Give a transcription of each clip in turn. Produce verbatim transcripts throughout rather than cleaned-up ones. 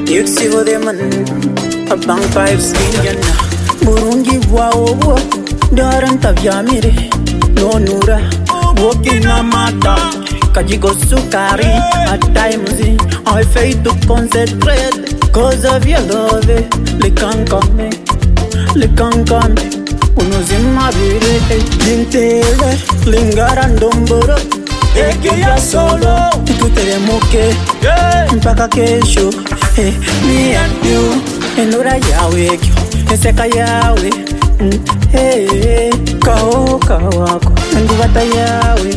Yexivo de man, a bang five skin. Burungi wawo, daran tavyamire, no nura, walking a mata. Kajigo sukari, at times I fail to concentrate. Cause of your love, le can come, le can come. Uno zimma vire, l'intera, lingarandomboro. E che io solo, tutte le mucche, mpaka kesho. Hey, me and you, and ora yawe, e seka yawe. Hey, kao kawako, and wata yawe.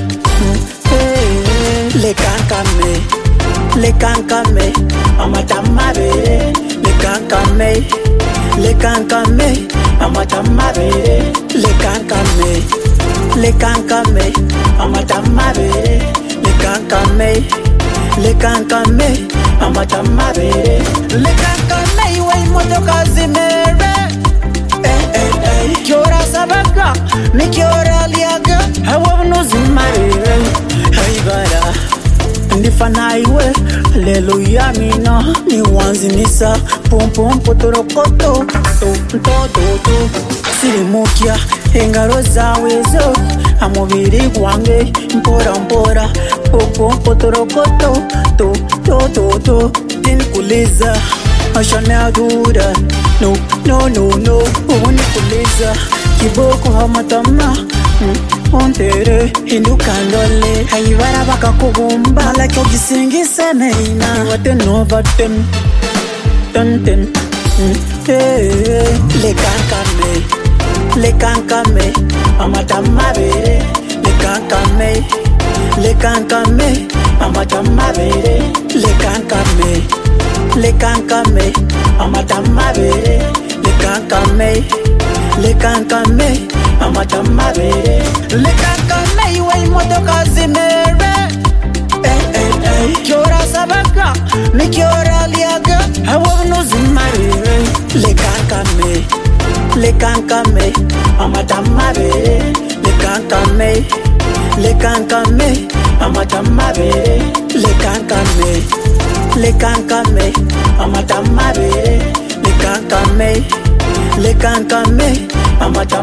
Hey, le kankame, le kankame, amatamare, le kankame, le kankame, amatamare, le kankame, le kankame, amatamare, le kankame, le kankame, amatamare, le kankame, way motoka zimere. Eh eh eh, kyora sabaka, mi kyora liaga, hawa no zimare. Haibara, ndifana iwe, hallelujah mina, ni wanzi nisa, pum pum potorokoto, to to to to, sirimukia, engaro zawe zo, amubiri wange, mpora mpora, pum pum potorokoto, to to to to, tinikuliza, ashana dura, no no no no, unikuliza, kiboko hamatama, mm. Ontere, hindu kandole Haibara baka kubumba Like yo gisingi semeina Wate no vatem Ten ten Hey Le kankame Le kankame Amatamabere Le kankame Le kankame Amatamabere Le kankame Le kankame Amatamabere Le kankame Le kankame amatamare le kankame way motoka zimere eh eh eh kyora sabaka mi kyora liaga hawa no zimare le kankame le kankame amatamare le kankame le kankame amatamare le kankame le kankame amatamare le kankame le kankame amatamare